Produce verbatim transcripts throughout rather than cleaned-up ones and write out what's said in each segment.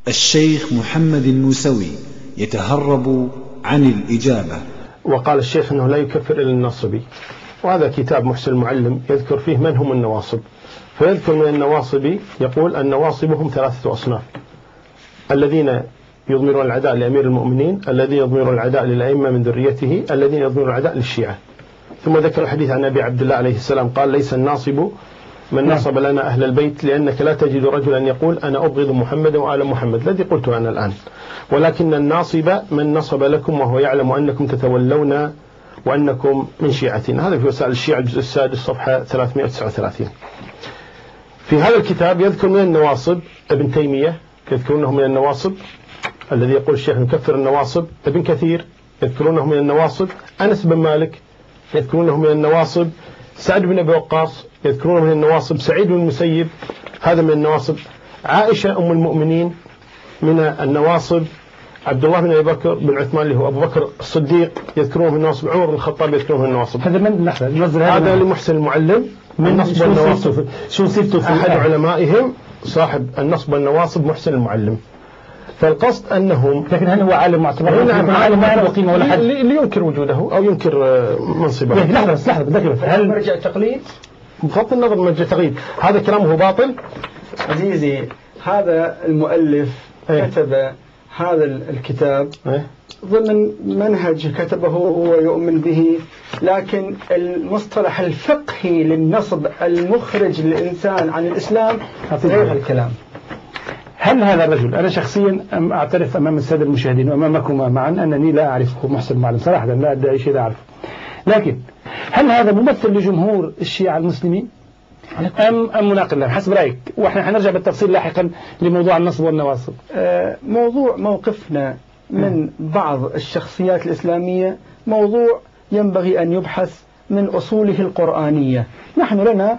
الشيخ محمد الموسوي يتهرب عن الإجابة. وقال الشيخ أنه لا يكفر إلا الناصبي، وهذا كتاب محسن المعلم يذكر فيه من هم النواصب، فيذكر من النواصب يقول النواصب هم ثلاثة أصناف: الذين يضمرون العداء لأمير المؤمنين، الذين يضمرون العداء للأئمة من ذريته، الذين يضمرون العداء للشيعة. ثم ذكر الحديث عن أبي عبد الله عليه السلام قال: ليس الناصب من نصب لنا أهل البيت، لأنك لا تجد رجلا يقول أنا أبغض محمد وآل محمد الذي قلته أنا الآن، ولكن الناصب من نصب لكم وهو يعلم أنكم تتولون وأنكم من شيعتنا. هذا في وسائل الشيعة الجزء السادس صفحة ثلاثمائة وتسعة وثلاثين. في هذا الكتاب يذكر من النواصب ابن تيمية يذكرونه من النواصب، الذي يقول الشيخ نكفر النواصب. ابن كثير يذكرونه من النواصب. أنس بن مالك يذكرونه من النواصب. سعد بن أبي وقاص يذكرونه من النواصب. سعيد بن المسيب هذا من النواصب. عائشة أم المؤمنين من النواصب. عبد الله بن أبي بكر بن عثمان اللي هو أبو بكر الصديق يذكرونه من النواصب. عمر بن الخطاب يذكرونه من النواصب. هذا من لحظة هذا لمحسن المعلم من نصب النواصب. شو صيرته في أحد علمائهم صاحب النصب والنواصب محسن المعلم. فالقصد أنهم، لكن هل هو عالم معتبر؟ نعم عالم ما له قيمة ولا حد اللي ينكر وجوده أو ينكر منصبه. لحظة بس لحظة بدك، هل مرجع تقليد؟ بغض النظر مرجع تقليد، هذا كلامه باطل. عزيزي هذا المؤلف ايه؟ كتب هذا الكتاب ايه؟ ضمن منهج كتبه هو يؤمن به، لكن المصطلح الفقهي للنصب المخرج للإنسان عن الإسلام غير الكلام. هل هذا الرجل، أنا شخصيا أعترف أمام السادة المشاهدين وأمامكم معا أنني لا أعرفه محسن المعلم صراحة، لا أدعي شيء لا أعرفه، لكن هل هذا ممثل لجمهور الشيعة المسلمين أم أم مناقض لهم حسب رأيك؟ وإحنا حنرجع بالتفصيل لاحقا لموضوع النصب والنواصب. موضوع موقفنا من بعض الشخصيات الإسلامية موضوع ينبغي أن يبحث من أصوله القرآنية. نحن لنا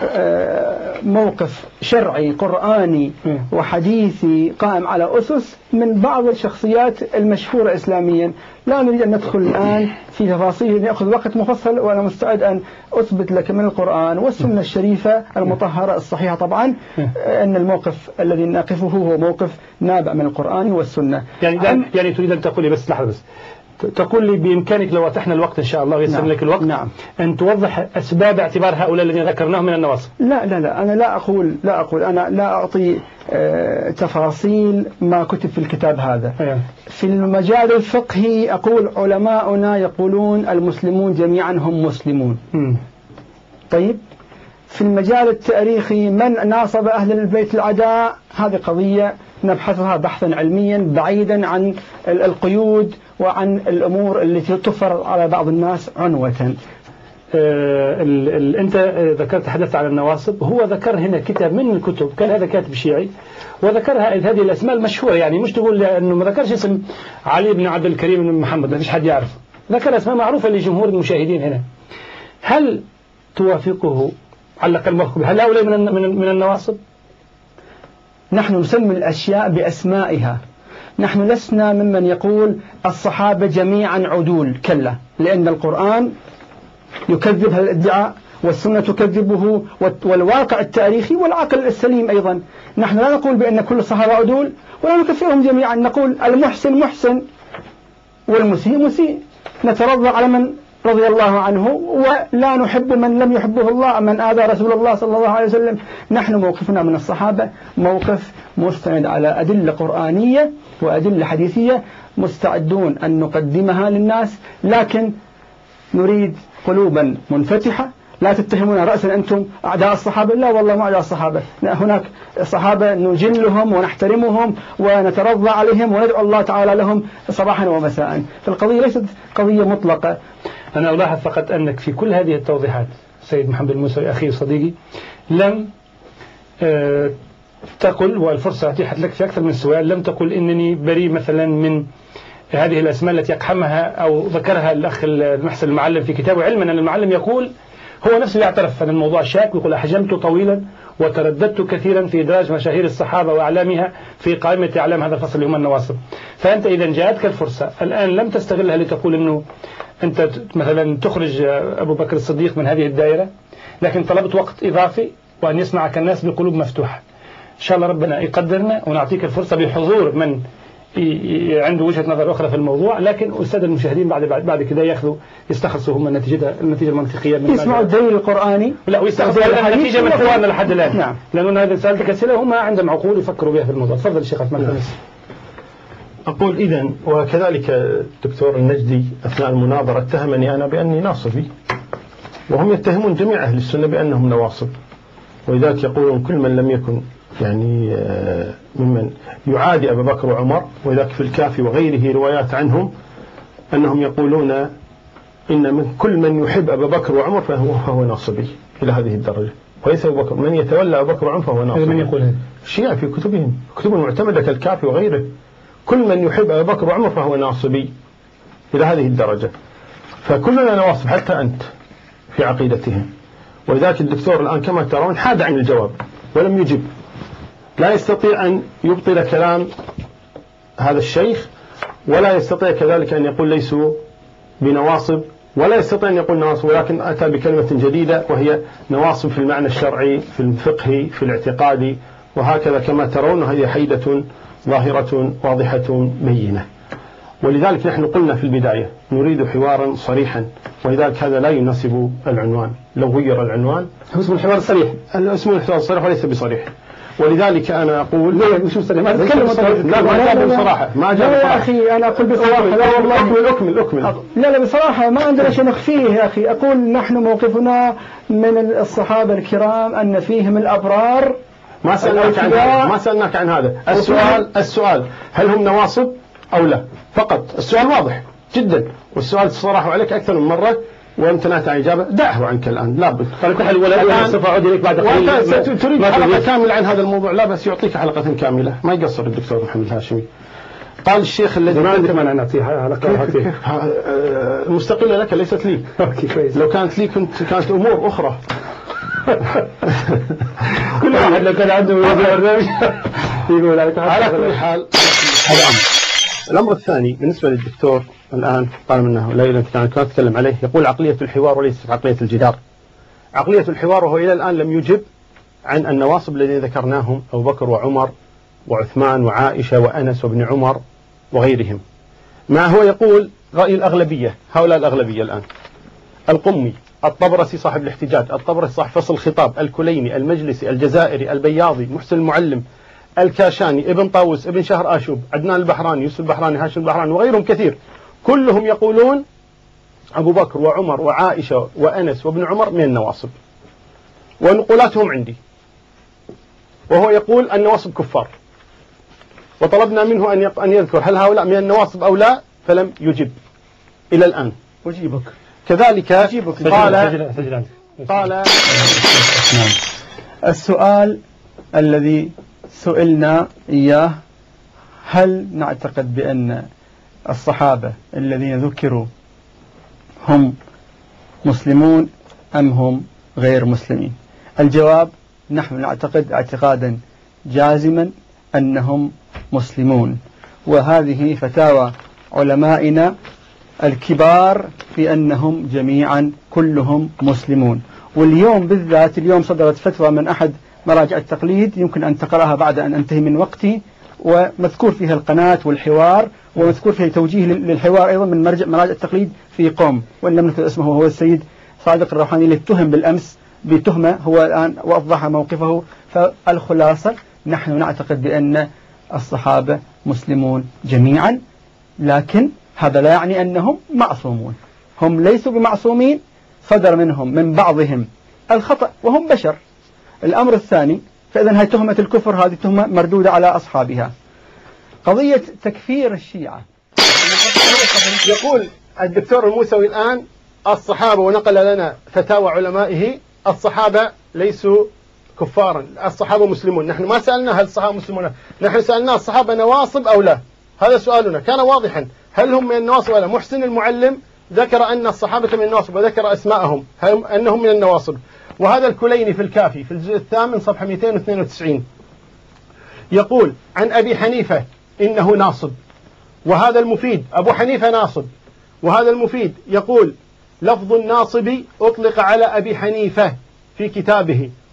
موقف شرعي قرآني وحديثي قائم على أسس من بعض الشخصيات المشهورة إسلاميا. لا نريد أن ندخل الآن في تفاصيل يأخذ وقت مفصل، وأنا مستعد أن أثبت لك من القرآن والسنة الشريفة المطهرة الصحيحة طبعا أن الموقف الذي نقفه هو موقف نابع من القرآن والسنة. يعني يعني تريد أن تقول لي بس لحظة بس تقول لي بإمكانك لو أتحنا الوقت إن شاء الله ويسر نعم. لك الوقت نعم. أن توضح أسباب اعتبار هؤلاء الذين ذكرناهم من النواصب. لا لا لا أنا لا أقول لا أقول أنا لا أعطي آه تفاصيل ما كتب في الكتاب هذا. أيه. في المجال الفقهي أقول علماؤنا يقولون المسلمون جميعا هم مسلمون. م. طيب في المجال التاريخي من ناصب أهل البيت العداء، هذه قضية نبحثها بحثا علميا بعيدا عن القيود وعن الأمور التي تفرض على بعض الناس عنوة. آه ال ال أنت ذكرت حدث عن النواصب، هو ذكر هنا كتاب من الكتب، كان هذا كاتب شيعي وذكرها هذه الأسماء المشهورة، يعني مش تقول أنه ما ذكرش اسم علي بن عبد الكريم بن محمد، ما فيش حد يعرف، ذكر أسماء معروفة لجمهور المشاهدين هنا. هل توافقه على الأقل؟ هل هؤلاء من من من النواصب؟ نحن نسمي الأشياء بأسمائها. نحن لسنا ممن يقول الصحابة جميعا عدول، كلا، لأن القرآن يكذب هذا الادعاء والسنة تكذبه والواقع التاريخي والعقل السليم أيضا. نحن لا نقول بأن كل الصحابة عدول ولا نكفرهم جميعا، نقول المحسن محسن والمسيء مسيء، نترضى على من رضي الله عنه ولا نحب من لم يحبه الله، من آذى رسول الله صلى الله عليه وسلم. نحن موقفنا من الصحابة موقف مستند على أدلة قرآنية وأدلة حديثية، مستعدون أن نقدمها للناس، لكن نريد قلوبا منفتحة. لا تتهمون رأسا أنتم أعداء الصحابة، لا والله ما أعداء الصحابة، هناك صحابة نجلهم ونحترمهم ونترضى عليهم وندعو الله تعالى لهم صباحا ومساء. فالقضية ليست قضية مطلقة. أنا ألاحظ فقط أنك في كل هذه التوضيحات سيد محمد الموسوي أخي وصديقي لم أه تقل، والفرصة أتيحت لك في أكثر من سؤال، لم تقل إنني بريء مثلا من هذه الأسماء التي يقحمها أو ذكرها الأخ المحسن المعلم في كتابه، علما أن المعلم يقول هو نفسه يعترف أن الموضوع شاك، ويقول أحجمت طويلا وترددت كثيرا في إدراج مشاهير الصحابة وأعلامها في قائمة أعلام هذا الفصل اللي هم النواصب. فأنت إذا جاءتك الفرصة الآن لم تستغلها لتقول أنه أنت مثلا تخرج أبو بكر الصديق من هذه الدائرة، لكن طلبت وقت إضافي وأن يسمعك الناس بقلوب مفتوحة. إن شاء الله ربنا يقدرنا ونعطيك الفرصة بحضور من عنده وجهة نظر أخرى في الموضوع، لكن أستاذ المشاهدين بعد بعد, بعد كده ياخذوا يستخلصوا هم النتيجة النتيجة المنطقية من يسمعوا الدليل القرآني لا ويستخلصوا النتيجة من حوارنا لحد الآن. نعم. لأن هذا سألتك أسئلة هم عندهم عقول يفكروا بها في الموضوع. تفضل الشيخ عثمان. نعم. أقول إذن وكذلك الدكتور النجدي أثناء المناظرة اتهمني أنا بأني ناصبي، وهم يتهمون جميع أهل السنة بأنهم نواصب، ولذلك يقولون كل من لم يكن يعني ممن يعادي أبا بكر وعمر، ولذلك في الكافي وغيره روايات عنهم أنهم يقولون إن من كل من يحب أبا بكر وعمر فهو, فهو ناصبي إلى هذه الدرجة، وليس أبو بكر من يتولى أبا بكر وعمر فهو ناصبي. من يقول هذا؟ الشيعة في كتبهم كتب المعتمدة كالكافي وغيره، كل من يحب أبا بكر وعمر فهو ناصبي إلى هذه الدرجة، فكلنا نواصب حتى أنت في عقيدتهم. ولذلك الدكتور الآن كما ترون حاد عن الجواب ولم يجب، لا يستطيع أن يبطل كلام هذا الشيخ، ولا يستطيع كذلك أن يقول ليسوا بنواصب، ولا يستطيع أن يقول نواصب، ولكن أتى بكلمة جديدة وهي نواصب في المعنى الشرعي في الفقهي في الاعتقادي، وهكذا كما ترون هي حيدة ظاهرة واضحة بينة. ولذلك نحن قلنا في البداية نريد حوارا صريحا، ولذلك هذا لا يناسب العنوان، لو غير العنوان هو اسمه الحوار الصريح، اسمه الحوار الصريح وليس بصريح. ولذلك أنا أقول لا مش صريح، ما تتكلم صريح. لا ما جاب بصراحة، ما جاب يا أخي أنا أقول بصراحة لا والله أكمل أكمل أكمل لا لا بصراحة ما عندنا شيء نخفيه يا أخي. أقول نحن موقفنا من الصحابة الكرام أن فيهم الأبرار. ما سألناك عن هذا، ما سألناك عن هذا السؤال. السؤال هل هم نواصب أو لا؟ فقط السؤال واضح جدا، والسؤال صراحة عليك أكثر من مرة وامتنعت عن إجابة. دعه عنك الآن لا بد. الآن سوف أعود إليك بعد قليل. تريد حلقة كاملة عن هذا الموضوع، لا بس يعطيك حلقة كاملة، ما يقصر الدكتور محمد الهاشمي. قال الشيخ الذي ما عندك مانع نعطيه حلقة مستقلة لك ليست لي. لو كانت لي كنت كانت أمور أخرى. كل واحد لو كان عنده برنامج يقول على كل حال. هذا أمر. الأمر الثاني بالنسبة للدكتور الآن طالما أنه لا يمكن أن نتكلم عليه، يقول عقلية الحوار وليست عقلية الجدار. عقلية الحوار وهو إلى الآن لم يجب عن النواصب الذين ذكرناهم أبو بكر وعمر وعثمان وعائشة وأنس وابن عمر وغيرهم. ما هو يقول رأي الأغلبية، هؤلاء الأغلبية الآن القمي، الطبرسي صاحب الاحتجاج، الطبرسي صاحب فصل الخطاب، الكليني، المجلسي، الجزائري، البياضي، محسن المعلم، الكاشاني، ابن طاووس، ابن شهر آشوب، عدنان البحراني، يوسف البحراني، هاشم البحراني وغيرهم كثير، كلهم يقولون أبو بكر وعمر وعائشة وأنس وابن عمر من النواصب، ونقولاتهم عندي. وهو يقول النواصب كفار، وطلبنا منه أن أن يذكر هل هؤلاء من النواصب أو لا، فلم يجب إلى الآن. أجيبك كذلك قال قال السؤال الذي سئلنا إياه، هل نعتقد بأن الصحابة الذين ذكروا هم مسلمون أم هم غير مسلمين؟ الجواب نحن نعتقد اعتقادا جازما أنهم مسلمون، وهذه فتاوى علمائنا الكبار في أنهم جميعا كلهم مسلمون. واليوم بالذات اليوم صدرت فتوى من أحد مراجع التقليد يمكن أن تقرأها بعد أن أنتهي من وقتي، ومذكور فيها القناة والحوار، ومذكور فيها توجيه للحوار أيضا من مرجع مراجع التقليد في قوم، وإن لم نذكر اسمه هو السيد صادق الروحاني اللي اتهم بالأمس بتهمة هو الآن وأوضح موقفه. فالخلاصة نحن نعتقد بأن الصحابة مسلمون جميعا، لكن هذا لا يعني أنهم معصومون، هم ليسوا بمعصومين، صدر منهم من بعضهم الخطأ وهم بشر. الأمر الثاني، فإذا هاي تهمة الكفر هذه تهمة مردودة على أصحابها. قضية تكفير الشيعة، يقول الدكتور الموسوي الآن الصحابة، ونقل لنا فتاوى علمائه، الصحابة ليسوا كفارا، الصحابة مسلمون. نحن ما سألنا هل الصحابة مسلمون، نحن سألنا الصحابة نواصب أو لا، هذا سؤالنا كان واضحا، هل هم من النواصب ولا؟ محسن المعلم ذكر أن الصحابة من النواصب وذكر أسماءهم أنهم من النواصب. وهذا الكليني في الكافي في الجزء الثامن صفحة مئتين واثنين وتسعين يقول عن أبي حنيفة إنه ناصب، وهذا المفيد أبو حنيفة ناصب، وهذا المفيد يقول لفظ الناصب أطلق على أبي حنيفة في كتابه،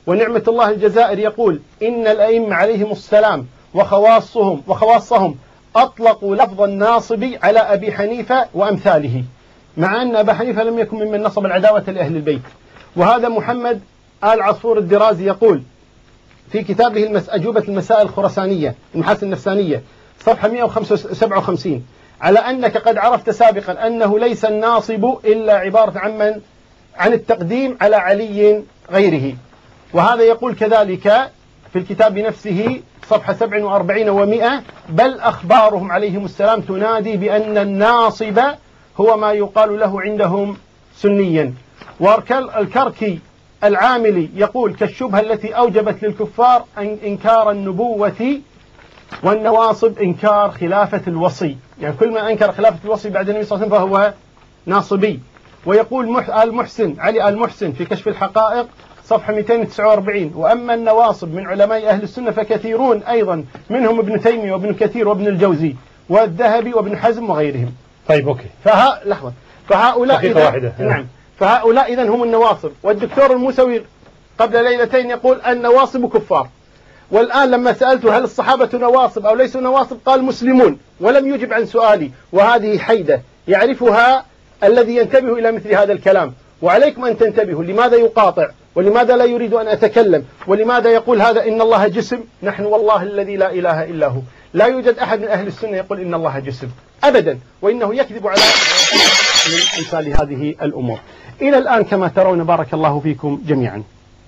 ونعمة الله الجزائر يقول إن الأئمة عليهم السلام وخواصهم وخواصهم أطلقوا لفظ الناصب على أبي حنيفة وأمثاله، مع أن أبا حنيفة لم يكن ممن نصب العداوة لأهل البيت. وهذا محمد آل عصفور الدرازي يقول في كتابه المس... أجوبة المسائل الخرسانية المحاسن النفسانية صفحة مئة وسبعة وخمسين على أنك قد عرفت سابقا أنه ليس الناصب إلا عبارة عن من عن التقديم على علي غيره. وهذا يقول كذلك في الكتاب نفسه صفحة سبع وأربعين ومئة بل أخبارهم عليهم السلام تنادي بأن الناصب هو ما يقال له عندهم سنيا. والكركي العاملي يقول كالشبهة التي أوجبت للكفار إنكار النبوة والنواصب إنكار خلافة الوصي، يعني كل من أنكر خلافة الوصي بعد النبي صلى الله عليه وسلم فهو ناصبي. ويقول المحسن علي المحسن في كشف الحقائق صفحة مئتين وتسعة وأربعين وأما النواصب من علماء أهل السنة فكثيرون أيضا منهم ابن تيمية وابن كثير وابن الجوزي والذهبي وابن حزم وغيرهم. طيب أوكي فها لحظة فهؤلاء دقيقة واحدة. نعم فهؤلاء إذن هم النواصب. والدكتور الموسوي قبل ليلتين يقول النواصب كفار، والآن لما سألته هل الصحابة نواصب أو ليسوا نواصب قال مسلمون ولم يجب عن سؤالي. وهذه حيدة يعرفها الذي ينتبه إلى مثل هذا الكلام، وعليكم أن تنتبهوا لماذا يقاطع ولماذا لا يريد أن أتكلم ولماذا يقول هذا إن الله جسم. نحن والله الذي لا إله إلا هو لا يوجد أحد من أهل السنة يقول إن الله جسم أبدا، وإنه يكذب على من أمثال هذه الأمور. إلى الآن كما ترون بارك الله فيكم جميعا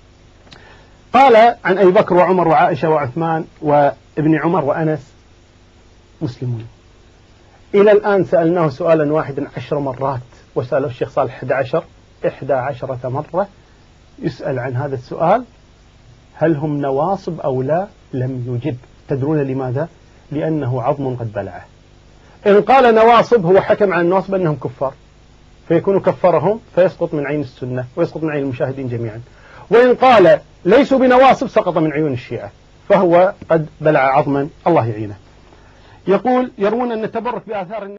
قال عن أبي بكر وعمر وعائشة وعثمان وابن عمر وأنس مسلمون. إلى الآن سألناه سؤالا واحدا عشر مرات وسأله الشيخ صالح أحد عشر إحدى عشرة مرة يسأل عن هذا السؤال هل هم نواصب أو لا، لم يجب. تدرون لماذا؟ لأنه عظم قد بلعه. إن قال نواصب هو حكم عن النواصب أنهم كفار فيكون كفرهم فيسقط من عين السنة ويسقط من عين المشاهدين جميعا. وإن قال ليسوا بنواصب سقط من عيون الشيعة فهو قد بلع عظما الله يعينه. يقول يروون أن التبرك بآثار